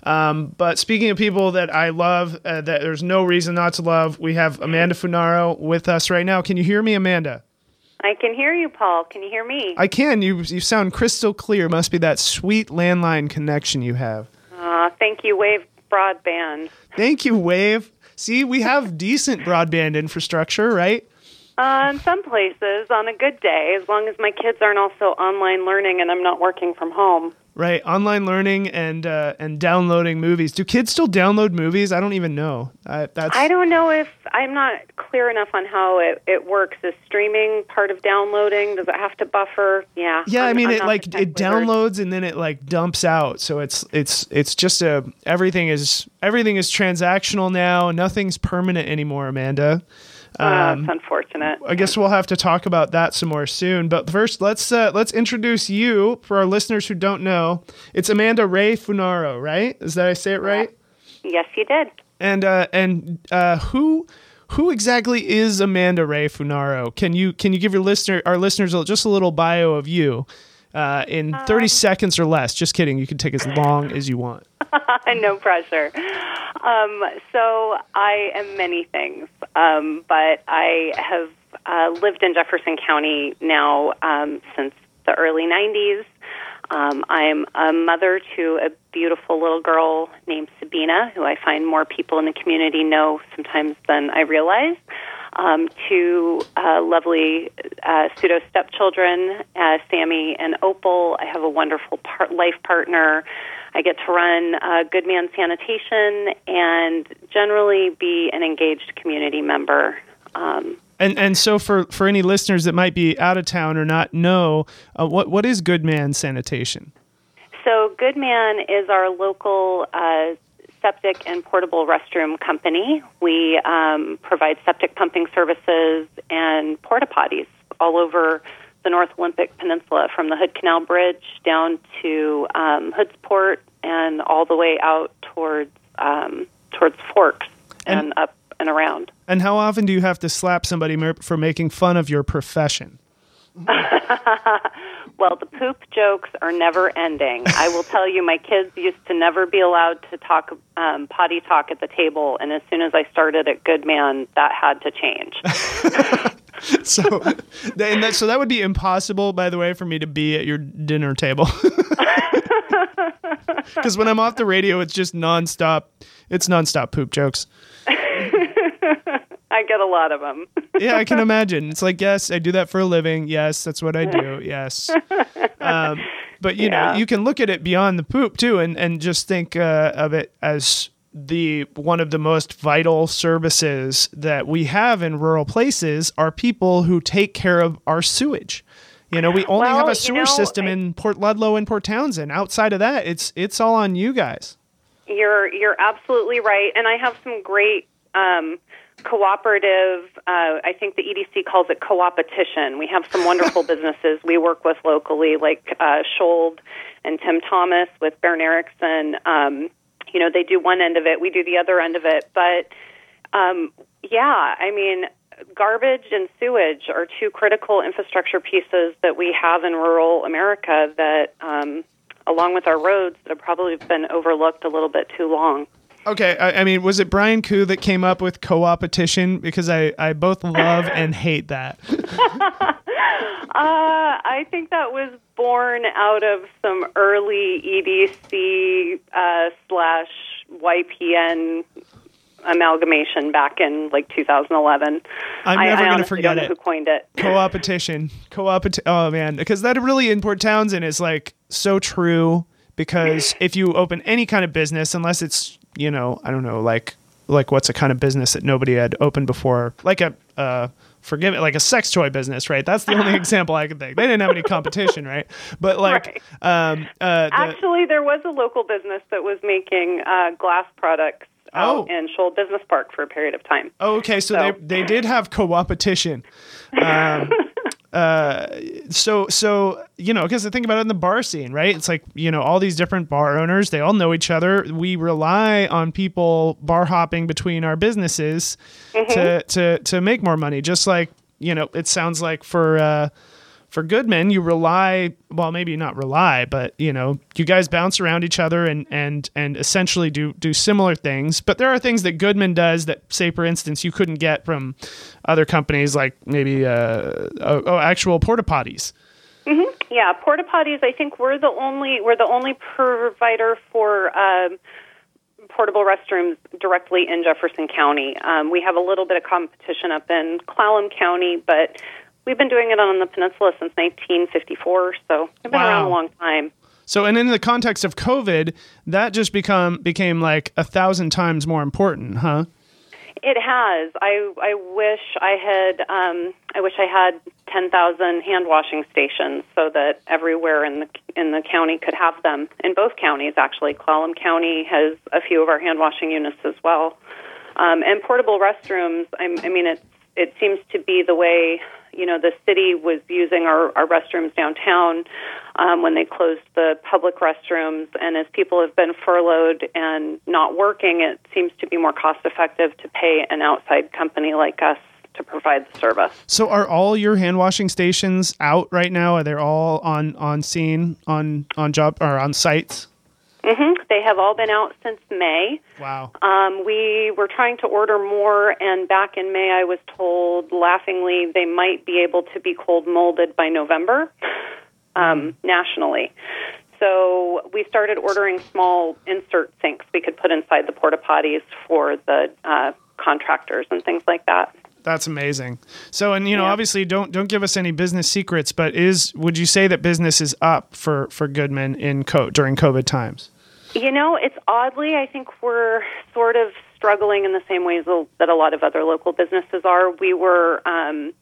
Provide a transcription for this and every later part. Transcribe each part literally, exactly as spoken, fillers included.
Um, but speaking of people that I love, uh, that there's no reason not to love, we have Amanda Funaro with us right now. Can you hear me, Amanda? I can hear you, Paul. Can you hear me? I can. You you sound crystal clear. Must be that sweet landline connection you have. Uh, thank you, Wave Broadband. Thank you, Wave. See, we have decent broadband infrastructure, right? Uh, in some places, on a good day, as long as my kids aren't also online learning and I'm not working from home. Right, online learning and uh, and downloading movies. Do kids still download movies? I don't even know. I, that's... I don't know if I'm not clear enough on how it, it works. Is streaming part of downloading? Does it have to buffer? Yeah. Yeah, I'm, I mean, I'm it like it wizard. downloads and then it like dumps out. So it's it's it's just a everything is everything is transactional now. Nothing's permanent anymore, Amanda. Um, uh, that's unfortunate. I guess we'll have to talk about that some more soon. But first, let's uh, let's introduce you for our listeners who don't know. It's Amanda Ray Funaro, right? Is that I say it right? Yes, you did. And uh, and uh, who who exactly is Amanda Ray Funaro? Can you can you give your listener our listeners just a little bio of you uh, in thirty um, seconds or less? Just kidding. You can take as long as you want. No pressure. Um, so I am many things, um, but I have uh, lived in Jefferson County now um, since the early nineties. Um, I'm a mother to a beautiful little girl named Sabina, who I find more people in the community know sometimes than I realize. Um, two uh, lovely uh, pseudo stepchildren, uh, Sammy and Opal. I have a wonderful par- life partner. I get to run uh, Good Man Sanitation and generally be an engaged community member. Um, and and so for, for any listeners that might be out of town or not know, uh, what what is Good Man Sanitation? So Good Man is our local uh, septic and portable restroom company. We um, provide septic pumping services and porta potties all over the North Olympic Peninsula, from the Hood Canal Bridge down to um, Hoodsport and all the way out towards um, towards Forks and, and up and around. And how often do you have to slap somebody for making fun of your profession? Well, the poop jokes are never ending. I will tell you, my kids used to never be allowed to talk um, potty talk at the table, and as soon as I started at Good Man, that had to change. So, and that, so that would be impossible, by the way, for me to be at your dinner table. Because when I'm off the radio, it's just nonstop. It's nonstop poop jokes. I get a lot of them. Yeah, I can imagine. It's like, yes, I do that for a living. Yes, that's what I do. Yes. Um, but, you yeah. know, you can look at it beyond the poop, too, and, and just think uh, of it as the one of the most vital services that we have in rural places are people who take care of our sewage. You know, we only well, have a sewer you know, system I, in Port Ludlow and Port Townsend. Outside of that, it's it's all on you guys. You're you're absolutely right, and I have some great um, cooperative. Uh, I think the E D C calls it co-opetition. We have some wonderful businesses we work with locally, like uh, Schold and Tim Thomas with Baron Erickson. Um, you know, they do one end of it, we do the other end of it. But um, yeah, I mean, garbage and sewage are two critical infrastructure pieces that we have in rural America that, um, along with our roads, that have probably been overlooked a little bit too long. Okay, I, I mean, was it Brian Koo that came up with co-opetition? Because I, I both love and hate that. uh, I think that was born out of some early E D C uh, slash Y P N amalgamation back in like two thousand eleven. I'm I, never I going to forget don't know it. Who coined it? Co-opetition. Co-opet. Oh man, because that really in Port Townsend is like so true. Because if you open any kind of business, unless it's, you know, I don't know, like like what's a kind of business that nobody had opened before, like a uh, forgive it, like a sex toy business, right? That's the only example I could think. They didn't have any competition, right? But like, right. um, uh, the, actually, there was a local business that was making uh, glass products out oh. in Shoal Business Park for a period of time. Oh, okay, so, so. they they did have co-opetition. Um, uh, so so you know, because I think about it in the bar scene, right? It's like, you know, all these different bar owners, they all know each other. We rely on people bar hopping between our businesses mm-hmm. to to to make more money. Just like, you know, it sounds like for uh, for Goodman, you rely, well, maybe not rely, but you know, you guys bounce around each other and and and essentially do do similar things. But there are things that Goodman does that, say, for instance, you couldn't get from other companies, like maybe uh, oh, oh actual porta potties. Mm-hmm. Yeah, porta potties. I think we're the only we're the only provider for um, portable restrooms directly in Jefferson County. Um, we have a little bit of competition up in Clallam County, but we've been doing it on the peninsula since nineteen fifty-four, so we've been Wow. around a long time. So, and in the context of COVID, that just become became like a thousand times more important, huh? It has. I I wish I had. Um, I wish I had ten thousand hand washing stations so that everywhere in the in the county could have them. In both counties, actually, Clallam County has a few of our hand washing units as well. Um, and portable restrooms. I, I mean, it it seems to be the way. You know, the city was using our, our restrooms downtown um, when they closed the public restrooms. And as people have been furloughed and not working, it seems to be more cost-effective to pay an outside company like us to provide the service. So are all your hand washing stations out right now? Are they all on, on scene, on, on job, or on sites? Mm-hmm. They have all been out since May. Wow. Um, we were trying to order more, and back in May I was told, laughingly, they might be able to be cold molded by November um, nationally. So we started ordering small insert sinks we could put inside the porta potties for the uh, contractors and things like that. That's amazing. So, and you know, Yeah. obviously, don't don't give us any business secrets, but is would you say that business is up for for Goodman in co- during COVID times? You know, it's oddly, I think we're sort of struggling in the same ways that a lot of other local businesses are. We were um,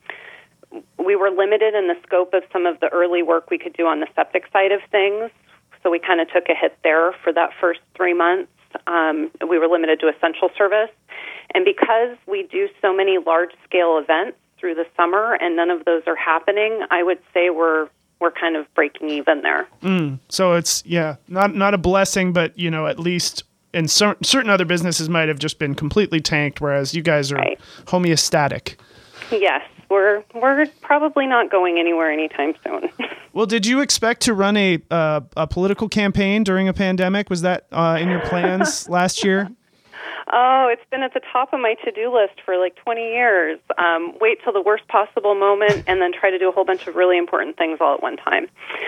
we were limited in the scope of some of the early work we could do on the septic side of things, so we kind of took a hit there for that first three months. Um, we were limited to essential service. And because we do so many large-scale events through the summer and none of those are happening, I would say we're we're kind of breaking even there. Mm. So it's, yeah, not not a blessing, but, you know, at least in cer- certain other businesses might have just been completely tanked, whereas you guys are Right. homeostatic. Yes, we're we're probably not going anywhere anytime soon. Well, did you expect to run a uh, a political campaign during a pandemic? Was that uh, in your plans last year? Oh, it's been at the top of my to-do list for like twenty years. Um, wait till the worst possible moment and then try to do a whole bunch of really important things all at one time.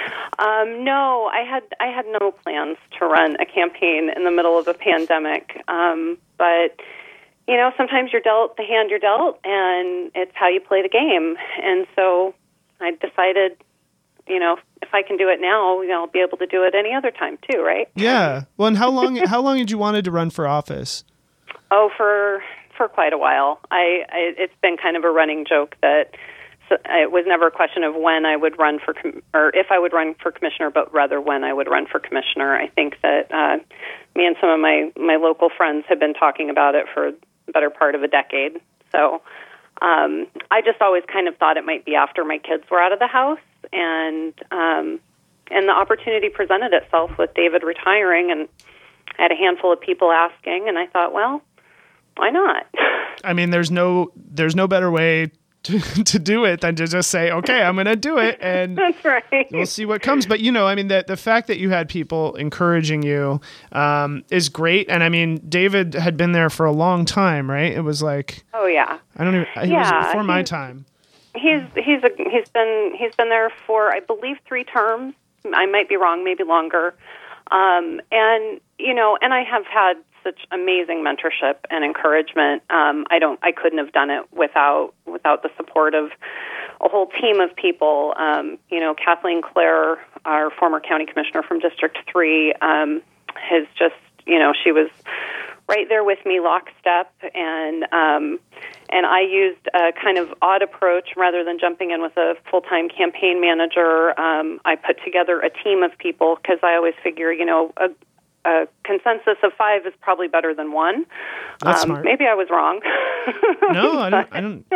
Um, no, I had I had no plans to run a campaign in the middle of a pandemic. Um, but, you know, sometimes you're dealt the hand you're dealt, and it's how you play the game. And so I decided, you know, if I can do it now, you know, I'll be able to do it any other time too, right? Yeah. Well, and how long how long had you wanted to run for office? Oh, for for quite a while. I, I it's been kind of a running joke that so, it was never a question of when I would run for com- or if I would run for commissioner, but rather when I would run for commissioner. I think that uh, me and some of my, my local friends have been talking about it for the better part of a decade. So um, I just always kind of thought it might be after my kids were out of the house, and um, and the opportunity presented itself with David retiring, and I had a handful of people asking, and I thought, well, why not? I mean, there's no there's no better way to, to do it than to just say, okay, I'm going to do it, and That's right. we'll see what comes. But, you know, I mean, the, the fact that you had people encouraging you um, is great. And, I mean, David had been there for a long time, right? It was like, Oh yeah, I don't even, he Yeah, was before my he's- time. he's he's a, he's been he's been there for, I believe, three terms. I might be wrong, maybe longer. Um, and you know, and I have had such amazing mentorship and encouragement. Um, I don't, I couldn't have done it without without the support of a whole team of people. Um, you know, Kathleen Clare, our former county commissioner from District Three, um, has just, you know, she was right there with me, lockstep, and um, and I used a kind of odd approach rather than jumping in with a full-time campaign manager. Um, I put together a team of people because I always figure, you know, a, a consensus of five is probably better than one. That's um, smart. Maybe I was wrong. No, I don't. I don't.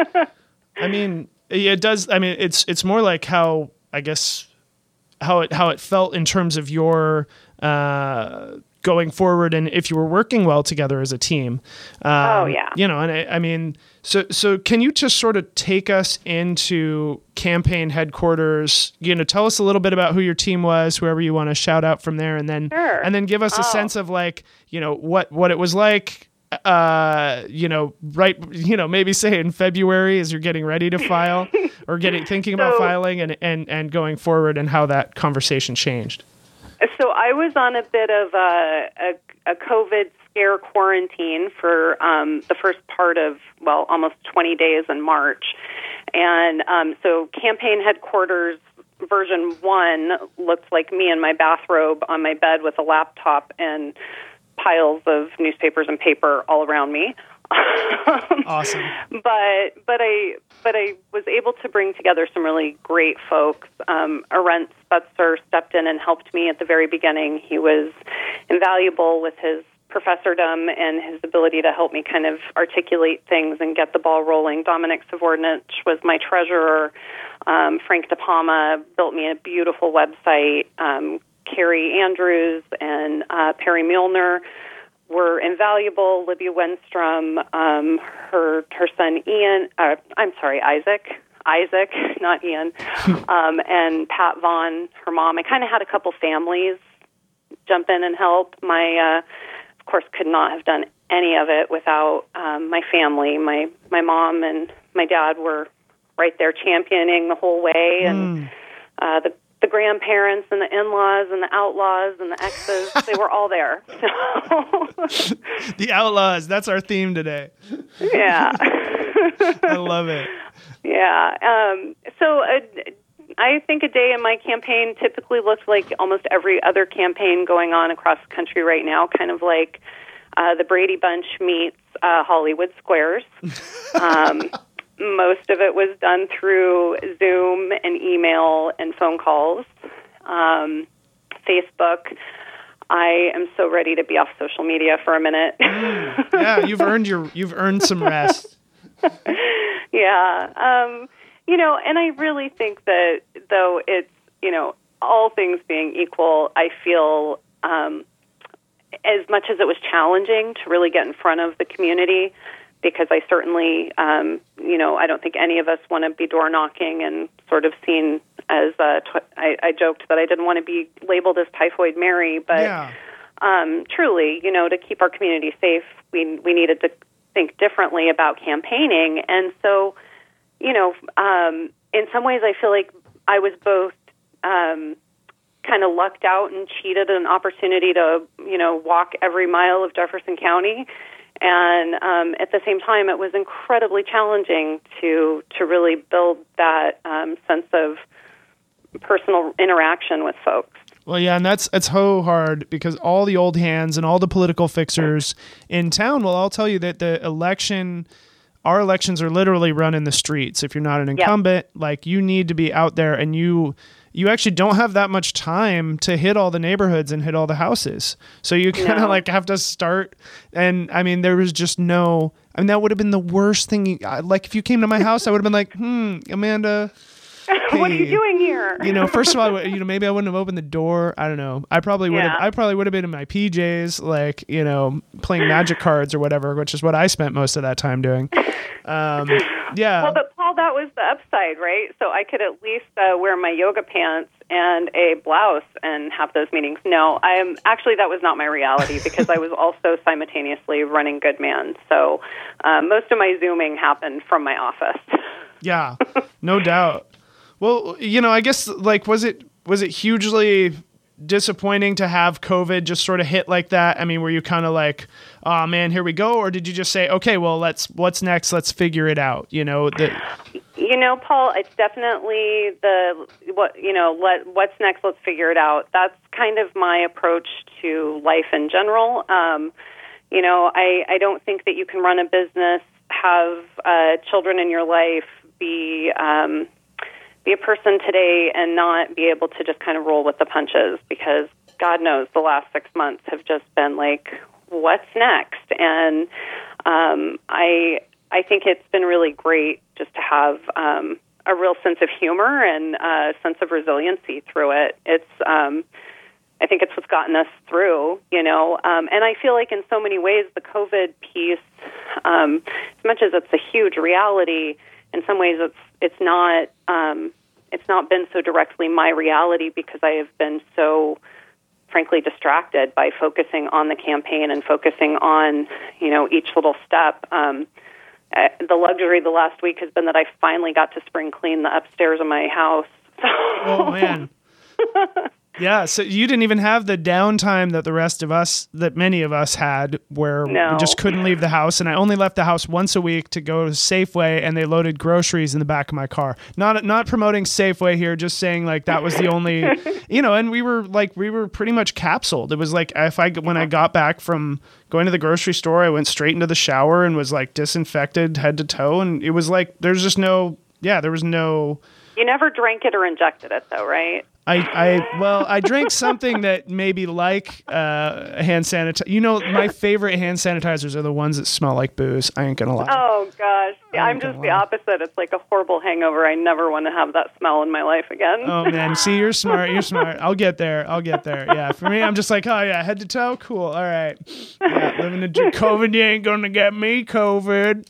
I mean, it does. I mean, it's it's more like how I guess how it how it felt in terms of your uh, going forward, and if you were working well together as a team. Um, oh yeah. You know, and I, I mean, so so can you just sort of take us into campaign headquarters? You know, tell us a little bit about who your team was, whoever you want to shout out from there, and then sure. and then give us a oh. sense of like, you know, what what it was like. Uh, you know, right, you know, maybe say in February as you're getting ready to file or getting thinking about so, filing and, and, and going forward, and how that conversation changed. So I was on a bit of a, a, a COVID scare quarantine for um, the first part of, well, almost twenty days in March. And um, so campaign headquarters version one looked like me in my bathrobe on my bed with a laptop and piles of newspapers and paper all around me. Awesome. But but I but I was able to bring together some really great folks. Um, Arent Spetzer stepped in and helped me at the very beginning. He was invaluable with his professordom and his ability to help me kind of articulate things and get the ball rolling. Dominic Savornich was my treasurer. Um, Frank DePalma built me a beautiful website. Um, Carrie Andrews and uh, Perry Milner were invaluable. Libya Wenstrom, um, her her son Ian, uh, I'm sorry, Isaac, Isaac, not Ian, um, and Pat Vaughn, her mom. I kind of had a couple families jump in and help. My, uh, of course, could not have done any of it without um, my family. My my mom and my dad were right there championing the whole way, and mm. uh, the the grandparents and the in-laws and the outlaws and the exes, they were all there. So. The outlaws, that's our theme today. Yeah. I love it. Yeah. Um, so uh, I think a day in my campaign typically looks like almost every other campaign going on across the country right now, kind of like uh, the Brady Bunch meets uh, Hollywood Squares. Um Most of it was done through Zoom and email and phone calls. Um, Facebook. I am so ready to be off social media for a minute. mm, yeah, you've earned your you've earned some rest. Yeah, um, you know, and I really think that though it's, you know, all things being equal, I feel um, as much as it was challenging to really get in front of the community. Because I certainly, um, you know, I don't think any of us want to be door knocking and sort of seen as, uh, tw- I, I joked that I didn't want to be labeled as Typhoid Mary, but yeah. um, truly, you know, to keep our community safe, we we needed to think differently about campaigning. And so, you know, um, in some ways I feel like I was both um, kind of lucked out and cheated an opportunity to, you know, walk every mile of Jefferson County. And um, at the same time, it was incredibly challenging to to really build that um, sense of personal interaction with folks. Well, yeah, and that's it's so hard because all the old hands and all the political fixers in town will all tell you that the election, our elections are literally run in the streets. If you're not an incumbent, yep. like you need to be out there, and you you actually don't have that much time to hit all the neighborhoods and hit all the houses. So you kind of no. like have to start. And I mean, there was just no, I mean, that would have been the worst thing. Like if you came to my house, I would have been like, hmm, Amanda, hey, what are you doing here? You know, first of all, you know, maybe I wouldn't have opened the door. I don't know. I probably would have, yeah. I probably would have been in my P Js, like, you know, playing magic cards or whatever, which is what I spent most of that time doing. Um, yeah. Well, but Paul, that was the upside, right? So I could at least uh, wear my yoga pants and a blouse and have those meetings. No, I am actually, that was not my reality because I was also simultaneously running Good Man. So uh, most of my Zooming happened from my office. Yeah, no doubt. Well, you know, I guess like, was it, was it hugely disappointing to have COVID just sort of hit like that? I mean, were you kind of like, oh man, here we go? Or did you just say, okay, well, let's, what's next? Let's figure it out. You know, the, you know, Paul, it's definitely the, what, you know, let, what's next? Let's figure it out. That's kind of my approach to life in general. Um, you know, I, I don't think that you can run a business, have uh, children in your life, be, um, be a person today and not be able to just kind of roll with the punches, because God knows the last six months have just been like, what's next? And um, I I think it's been really great just to have um, a real sense of humor and a sense of resiliency through it. It's um, I think it's what's gotten us through, you know. Um, and I feel like in so many ways, the COVID piece, um, as much as it's a huge reality, in some ways it's it's not um, it's not been so directly my reality because I have been so, frankly, distracted by focusing on the campaign and focusing on, you know, each little step. Um, uh, the luxury the last week has been that I finally got to spring clean the upstairs of my house. So. Oh man. Yeah, so you didn't even have the downtime that the rest of us, that many of us had, where No. we just couldn't leave the house. And I only left the house once a week to go to Safeway, and they loaded groceries in the back of my car. Not not promoting Safeway here, just saying like that was the only, you know. And we were like we were pretty much capsuled. It was like if I when I got back from going to the grocery store, I went straight into the shower and was like disinfected head to toe, and it was like there's just no yeah there was no. You never drank it or injected it, though, right? I, I well, I drank something that maybe like uh, hand sanitizer. You know, my favorite hand sanitizers are the ones that smell like booze. I ain't gonna lie. Oh gosh, yeah, I'm just the lie. opposite. It's like a horrible hangover. I never want to have that smell in my life again. Oh man, see, you're smart. You're smart. I'll get there. I'll get there. Yeah, for me, I'm just like, oh yeah, head to toe, cool. All right. Yeah, living the COVID, you ain't gonna get me COVID.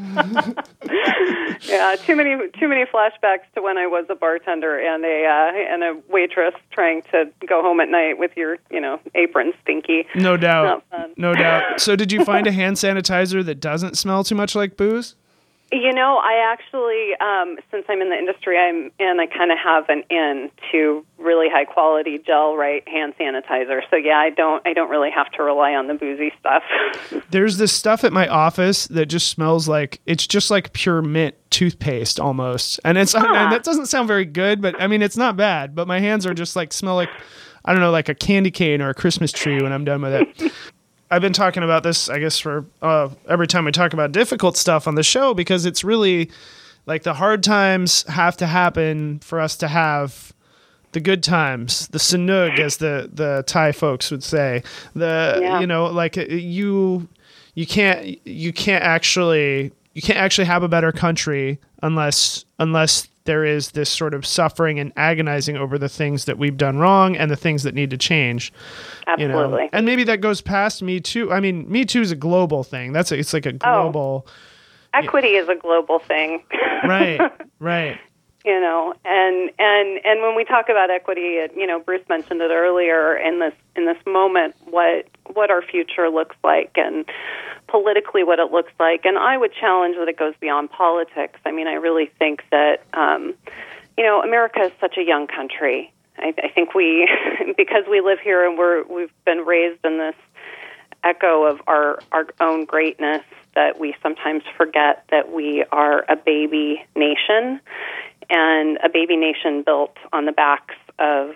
Yeah, too many too many flashbacks to when I was a bartender and a uh, and a waitress trying to go home at night with your, you know, apron stinky. No doubt. Not fun. No doubt. So did you find a hand sanitizer that doesn't smell too much like booze? You know, I actually, um, since I'm in the industry I'm in, I kind of have an in to really high quality gel, right, hand sanitizer. So yeah, I don't, I don't really have to rely on the boozy stuff. There's this stuff at my office that just smells like it's just like pure mint toothpaste almost, and it's Huh. and that doesn't sound very good, but I mean it's not bad. But my hands are just like smell like I don't know, like a candy cane or a Christmas tree when I'm done with it. I've been talking about this, I guess, for uh, every time we talk about difficult stuff on the show, because it's really like the hard times have to happen for us to have the good times, the sanug, as the, the Thai folks would say. The Yeah. you know, like you you can't you can't actually you can't actually have a better country unless unless there is this sort of suffering and agonizing over the things that we've done wrong and the things that need to change. Absolutely. You know? And maybe that goes past Me Too. I mean, Me Too is a global thing. That's a, it's like a global. Oh. Equity is a global thing. Right, right. You know, and and and when we talk about equity, it, you know, Bruce mentioned it earlier in this in this moment, what what our future looks like, and politically what it looks like. And I would challenge that it goes beyond politics. I mean, I really think that um, you know, America is such a young country. I, I think we, because we live here and we're we've been raised in this echo of our our own greatness, that we sometimes forget that we are a baby nation, and a baby nation built on the backs of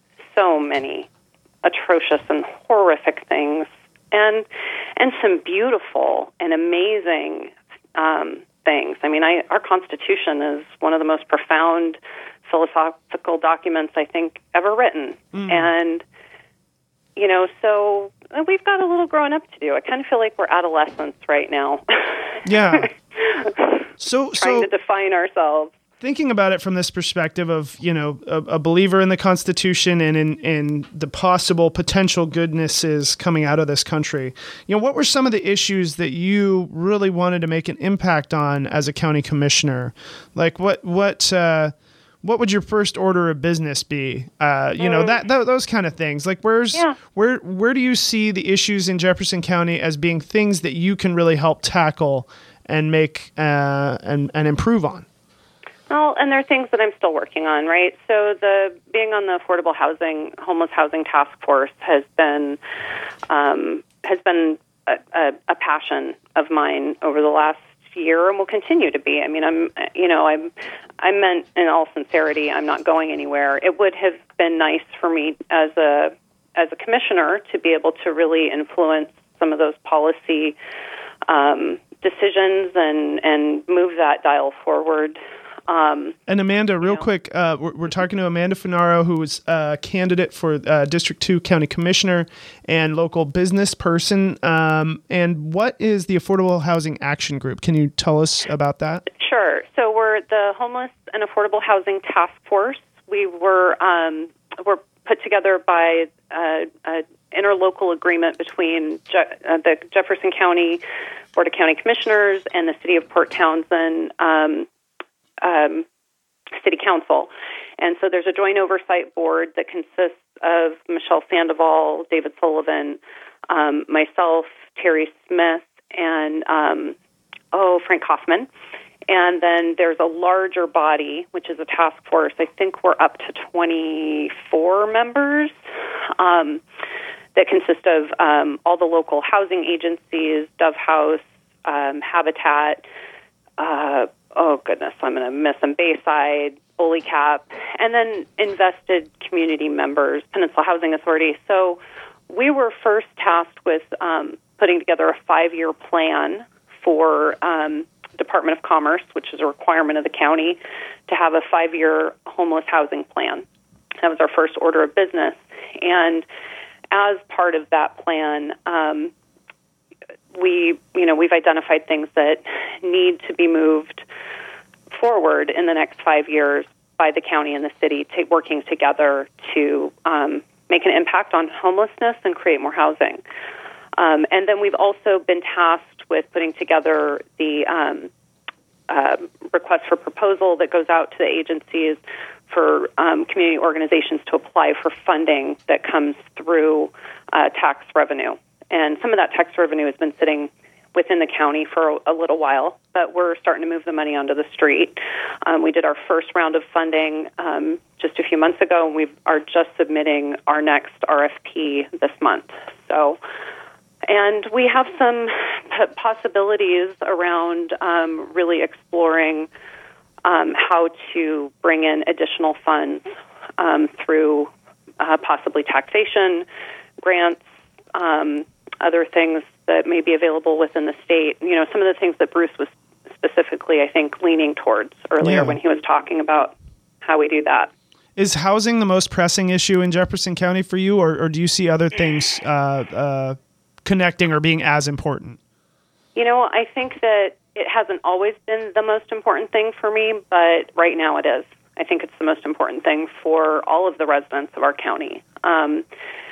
so many atrocious and horrific things, and and some beautiful and amazing um, things. I mean, I, our Constitution is one of the most profound philosophical documents I think ever written, mm. and you know, so we've got a little growing up to do. I kind of feel like we're adolescents right now. Yeah. So, trying so to define ourselves. Thinking about it from this perspective of, you know, a, a believer in the Constitution and in, in the possible potential goodnesses coming out of this country, you know, what were some of the issues that you really wanted to make an impact on as a county commissioner? Like what, what, uh, what would your first order of business be? Uh, you mm. know, that, that those kind of things. Like, where's yeah. where where do you see the issues in Jefferson County as being things that you can really help tackle and make uh, and and improve on? Well, and there are things that I'm still working on, right? So the being on the affordable housing, homeless housing task force has been um, has been a, a, a passion of mine over the last year, and will continue to be. I mean, I'm, you know, I'm, I meant in all sincerity, I'm not going anywhere. It would have been nice for me as a, as a commissioner to be able to really influence some of those policy um, decisions and, and move that dial forward. Um, and Amanda, real you know. quick, uh, we're, we're talking to Amanda Finaro, who is a candidate for uh, District two County Commissioner and local business person. Um, and what is the Affordable Housing Action Group? Can you tell us about that? Sure. So we're the Homeless and Affordable Housing Task Force. We were um, we're put together by uh, an interlocal agreement between Je- uh, the Jefferson County Board of County Commissioners and the City of Port Townsend um, um, City Council. And so there's a joint oversight board that consists of Michelle Sandoval, David Sullivan, um, myself, Terry Smith, and, um, oh, Frank Hoffman. And then there's a larger body, which is a task force. I think we're up to twenty-four members um, that consist of um, all the local housing agencies, Dove House, um, Habitat, uh, oh, goodness, I'm going to miss them, Bayside, BullyCap, and then invested community members, Peninsula Housing Authority. So we were first tasked with um, putting together a five-year plan for um, Department of Commerce, which is a requirement of the county, to have a five-year homeless housing plan. That was our first order of business. And as part of that plan, um, we, you know, we've identified things that need to be moved forward in the next five years by the county and the city, to, working together to um, make an impact on homelessness and create more housing. Um, and then we've also been tasked with putting together the um, uh, request for proposal that goes out to the agencies for um, community organizations to apply for funding that comes through uh, tax revenue. And some of that tax revenue has been sitting within the county for a, a little while, but we're starting to move the money onto the street. Um, we did our first round of funding um, just a few months ago, and we are just submitting our next R F P this month. So, and we have some p- possibilities around um, really exploring um, how to bring in additional funds um, through uh, possibly taxation, grants, um, other things that may be available within the state. You know, some of the things that Bruce was specifically, I think, leaning towards earlier yeah. when he was talking about how we do that. Is housing the most pressing issue in Jefferson County for you, or, or do you see other things uh, uh, connecting or being as important? You know, I think that it hasn't always been the most important thing for me, but right now it is. I think it's the most important thing for all of the residents of our county. Um,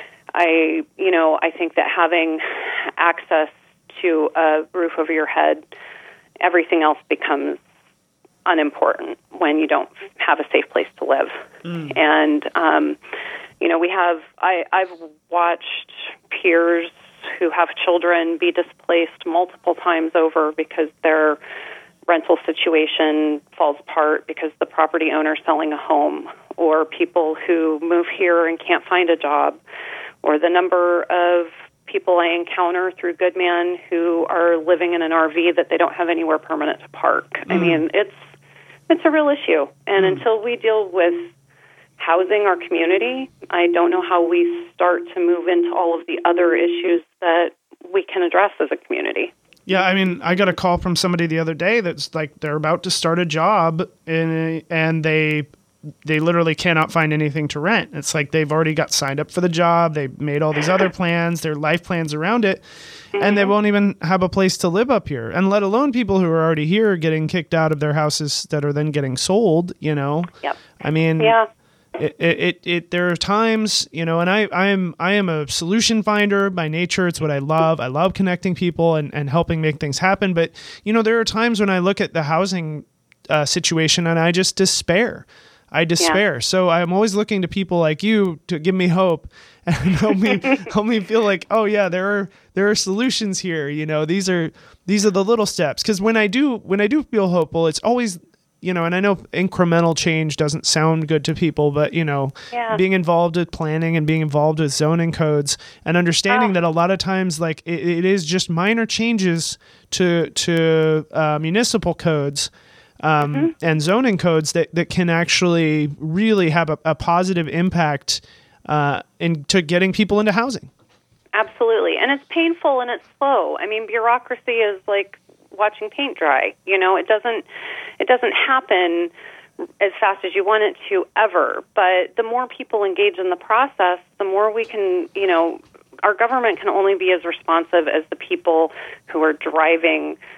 I, you know, I think that having access to a roof over your head, everything else becomes unimportant when you don't have a safe place to live. Mm. And, um, you know, we have, I, I've watched peers who have children be displaced multiple times over because their rental situation falls apart because the property owner is selling a home, or people who move here and can't find a job, or the number of people I encounter through Goodman who are living in an R V that they don't have anywhere permanent to park. Mm. I mean, it's it's a real issue. And mm. until we deal with housing our community, I don't know how we start to move into all of the other issues that we can address as a community. Yeah, I mean, I got a call from somebody the other day that's like they're about to start a job and and they they literally cannot find anything to rent. It's like they've already got signed up for the job. They made all these other plans, their life plans around it, mm-hmm. and they won't even have a place to live up here. And let alone people who are already here getting kicked out of their houses that are then getting sold, you know? Yep. I mean, yeah. It, it, it, it, there are times, you know, and I, I am, I am a solution finder by nature. It's what I love. I love connecting people and, and helping make things happen. But, you know, there are times when I look at the housing uh, situation and I just despair. I despair. Yeah. So I'm always looking to people like you to give me hope and help me help me feel like, oh yeah, there are there are solutions here. You know, these are these are the little steps. Because when I do when I do feel hopeful, it's always, you know, and I know incremental change doesn't sound good to people, but you know, yeah. being involved with planning and being involved with zoning codes and understanding oh. that a lot of times, like it, it is just minor changes to to uh, municipal codes. Um, mm-hmm. and zoning codes that, that can actually really have a, a positive impact uh, into getting people into housing. Absolutely. And it's painful and it's slow. I mean, bureaucracy is like watching paint dry. You know, it doesn't it doesn't happen as fast as you want it to ever. But the more people engage in the process, the more we can, you know, our government can only be as responsive as the people who are driving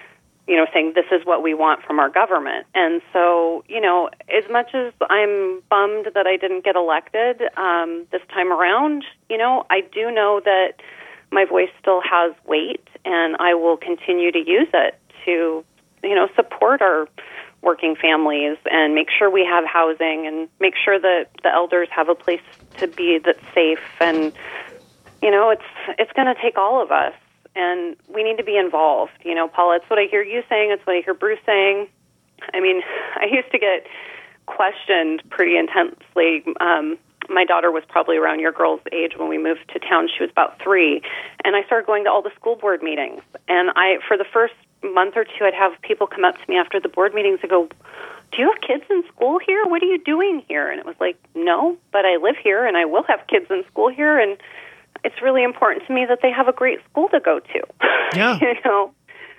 you know, saying this is what we want from our government. And so, you know, as much as I'm bummed that I didn't get elected um, this time around, you know, I do know that my voice still has weight, and I will continue to use it to, you know, support our working families and make sure we have housing and make sure that the elders have a place to be that's safe. And, you know, it's it's going to take all of us, and we need to be involved. You know, Paula, it's what I hear you saying. It's what I hear Bruce saying. I mean, I used to get questioned pretty intensely. Um, my daughter was probably around your girl's age when we moved to town. She was about three, and I started going to all the school board meetings. And I, for the first month or two, I'd have people come up to me after the board meetings and go, do you have kids in school here? What are you doing here? And it was like, no, but I live here, and I will have kids in school here, and it's really important to me that they have a great school to go to. Yeah. You know?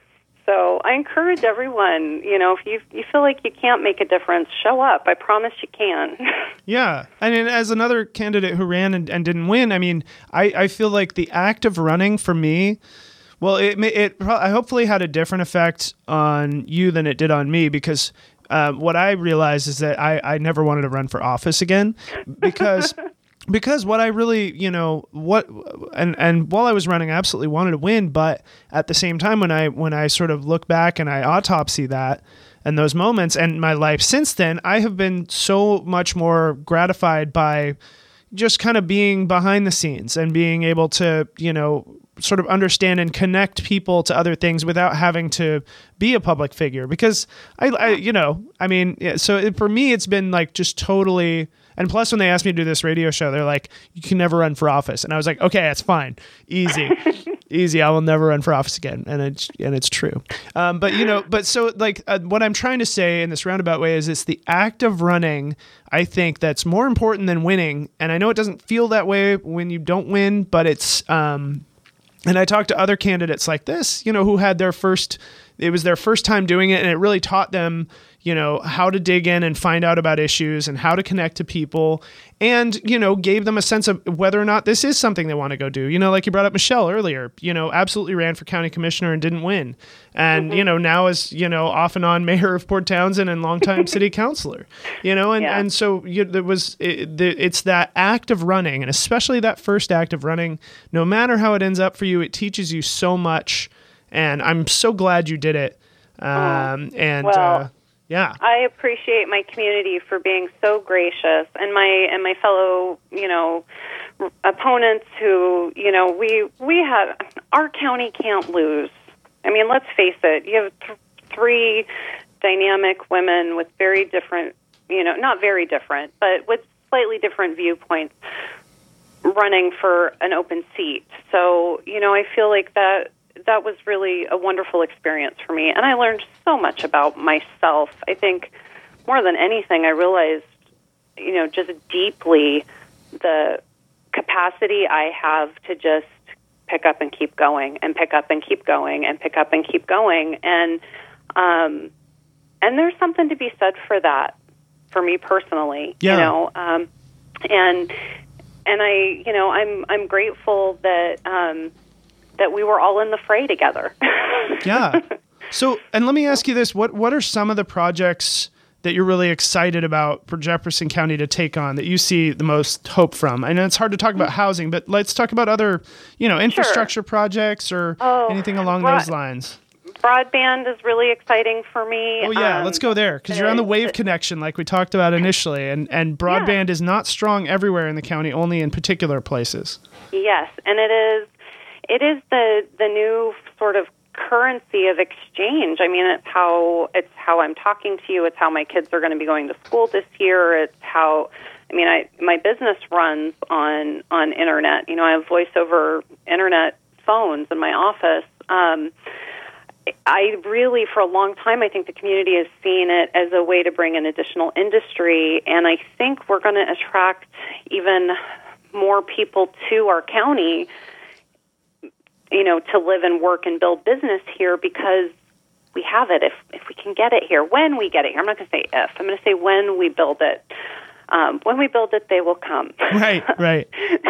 So I encourage everyone, you know, if you you feel like you can't make a difference, show up. I promise you can. Yeah. I mean, as another candidate who ran and, and didn't win, I mean, I, I feel like the act of running for me, well, it, it I hopefully had a different effect on you than it did on me, because uh, what I realized is that I, I never wanted to run for office again, because because what I really, you know, what and and while I was running, I absolutely wanted to win, but at the same time, when I when I sort of look back and I autopsy that and those moments and my life since then, I have been so much more gratified by just kind of being behind the scenes and being able to, you know, sort of understand and connect people to other things without having to be a public figure. Because I, I you know, I mean, yeah, so it, for me, it's been like just totally. And plus, when they asked me to do this radio show, they're like, you can never run for office. And I was like, okay, that's fine. Easy. Easy. I will never run for office again. And it's, and it's true. Um, but, you know, but so like uh, what I'm trying to say in this roundabout way is it's the act of running, I think, that's more important than winning. And I know it doesn't feel that way when you don't win, but it's, um, and I talked to other candidates like this, you know, who had their first, it was their first time doing it, and it really taught them, you know, how to dig in and find out about issues and how to connect to people, and, you know, gave them a sense of whether or not this is something they want to go do. You know, like you brought up Michelle earlier, you know, absolutely ran for county commissioner and didn't win. And, mm-hmm. you know, now is, you know, off and on mayor of Port Townsend and longtime city councilor, you know, and, yeah. and so you, there was, it, it's that act of running, and especially that first act of running, no matter how it ends up for you, it teaches you so much. And I'm so glad you did it. Um, oh, and, well, uh, yeah, I appreciate my community for being so gracious, and my and my fellow, you know, opponents who, you know, we we have our county can't lose. I mean, let's face it. You have th- three dynamic women with very different, you know, not very different, but with slightly different viewpoints running for an open seat. So, you know, I feel like that. That was really a wonderful experience for me, and I learned so much about myself. I think more than anything, I realized, you know, just deeply the capacity I have to just pick up and keep going, and pick up and keep going, and pick up and keep going, and um, and there's something to be said for that, for me personally, yeah. you know, um, and and I, you know, I'm I'm grateful that. Um, that we were all in the fray together. Yeah. So, and let me ask you this, what, what are some of the projects that you're really excited about for Jefferson County to take on that you see the most hope from? I know it's hard to talk about housing, but let's talk about other, you know, infrastructure sure. projects or oh, anything along broad, those lines. Broadband is really exciting for me. Oh yeah, um, let's go there, because you're on the wave connection like we talked about initially, and, and broadband yeah. is not strong everywhere in the county, only in particular places. Yes, and it is It is the the new sort of currency of exchange. I mean, it's how it's how I'm talking to you. It's how my kids are going to be going to school this year. It's how, I mean, I my business runs on on internet. You know, I have voice over internet phones in my office. Um, I really, for a long time, I think the community has seen it as a way to bring in additional industry, and I think we're going to attract even more people to our county, you know, to live and work and build business here, because we have it. If if we can get it here, when we get it here, I'm not going to say if, I'm going to say when we build it. Um, when we build it, they will come. Right, right.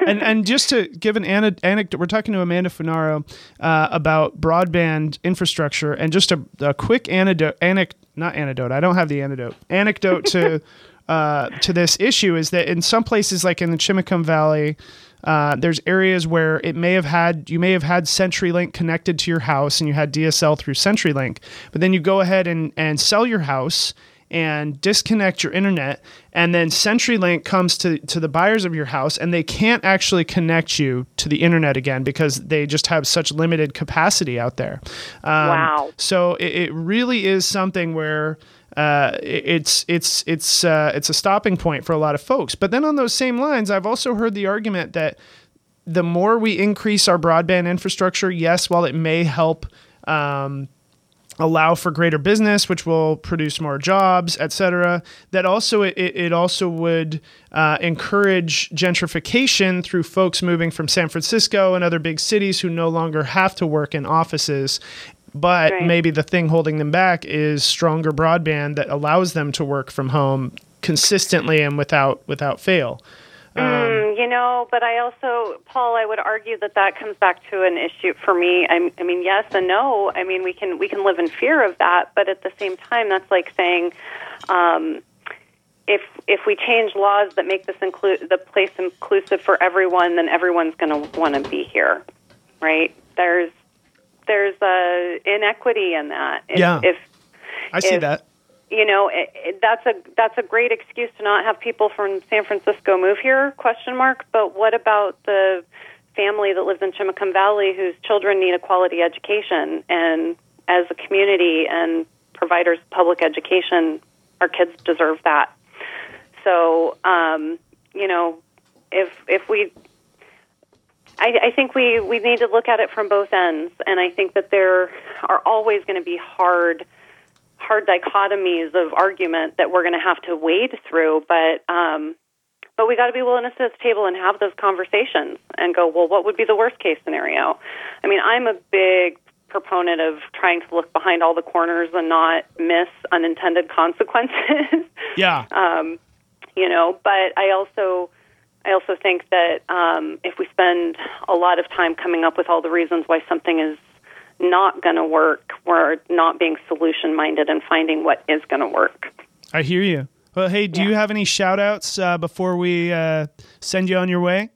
and and just to give an ana- anecdote, we're talking to Amanda Funaro uh, about broadband infrastructure, and just a, a quick anecdote, anec- not anecdote, I don't have the anecdote, anecdote to uh, to this issue is that in some places, like in the Chimacum Valley, uh, there's areas where it may have had, you may have had CenturyLink connected to your house, and you had D S L through CenturyLink, but then you go ahead and, and sell your house and disconnect your internet, and then CenturyLink comes to, to the buyers of your house, and they can't actually connect you to the internet again because they just have such limited capacity out there. Um, wow. So it, it really is something where uh, it's it's it's uh, it's a stopping point for a lot of folks. But then on those same lines, I've also heard the argument that the more we increase our broadband infrastructure, yes, while it may help um, allow for greater business, which will produce more jobs, et cetera, that also it, it also would uh, encourage gentrification through folks moving from San Francisco and other big cities who no longer have to work in offices. But right. maybe the thing holding them back is stronger broadband that allows them to work from home consistently and without without fail. Um, mm, you know, but I also, Paul, I would argue that that comes back to an issue for me. I, I mean, yes and no. I mean, we can we can live in fear of that, but at the same time, that's like saying, um, if if we change laws that make this include the place inclusive for everyone, then everyone's going to want to be here, right? There's there's a inequity in that. If, yeah, if I see if, that. You know, it, it, that's a that's a great excuse to not have people from San Francisco move here, question mark. But what about the family that lives in Chimacum Valley whose children need a quality education? And as a community and providers of public education, our kids deserve that. So, um, you know, if if we... I, I think we, we need to look at it from both ends. And I think that there are always going to be hard... hard dichotomies of argument that we're going to have to wade through, but um, but we got to be willing to sit at the table and have those conversations and go, well, what would be the worst case scenario? I mean, I'm a big proponent of trying to look behind all the corners and not miss unintended consequences. Yeah. um, you know, but I also I also think that um, if we spend a lot of time coming up with all the reasons why something is not going to work, we're not being solution-minded and finding what is going to work. I hear you. Well, hey, do yeah. you have any shout-outs uh, before we uh, send you on your way?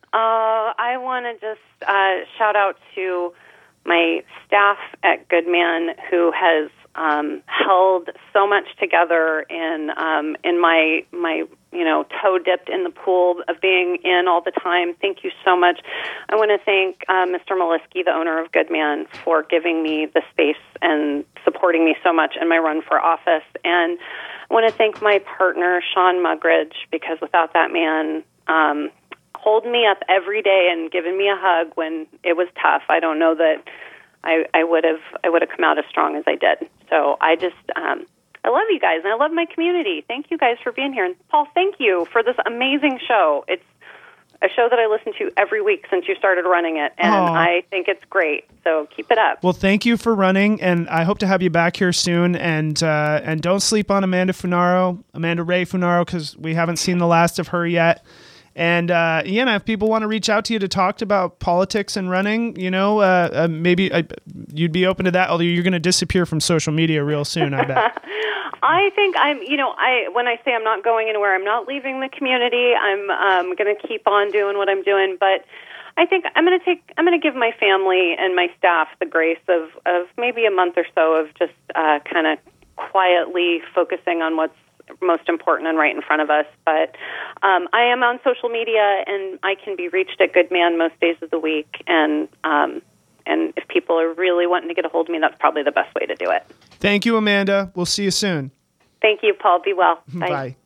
Uh, I want to just uh, shout out to my staff at Goodman who has um, held so much together in um, in my my you know toe dipped in the pool of being in all the time. Thank you so much. I want to thank uh, Mister Maliski, the owner of Goodman, for giving me the space and supporting me so much in my run for office. And I want to thank my partner Sean Mugridge, because without that man um, holding me up every day and giving me a hug when it was tough, I don't know that I, I would have I would have come out as strong as I did. So I just um, I love you guys, and I love my community. Thank you guys for being here. And Paul, thank you for this amazing show. It's a show that I listen to every week since you started running it, and Aww. I think it's great. So keep it up. Well, thank you for running, and I hope to have you back here soon. And uh, and don't sleep on Amanda Funaro, Amanda Ray Funaro, because we haven't seen the last of her yet. And, uh, yeah, if people want to reach out to you to talk about politics and running, you know, uh, uh, maybe uh, you'd be open to that, although you're going to disappear from social media real soon, I bet. I think I'm, you know, I when I say I'm not going anywhere, I'm not leaving the community. I'm um, going to keep on doing what I'm doing. But I think I'm going to take, I'm going to give my family and my staff the grace of, of maybe a month or so of just uh, kind of quietly focusing on what's most important and right in front of us. But um, I am on social media, and I can be reached at Goodman most days of the week. And um, and if people are really wanting to get a hold of me, that's probably the best way to do it. Thank you, Amanda. We'll see you soon. Thank you, Paul. Be well. Bye. Bye.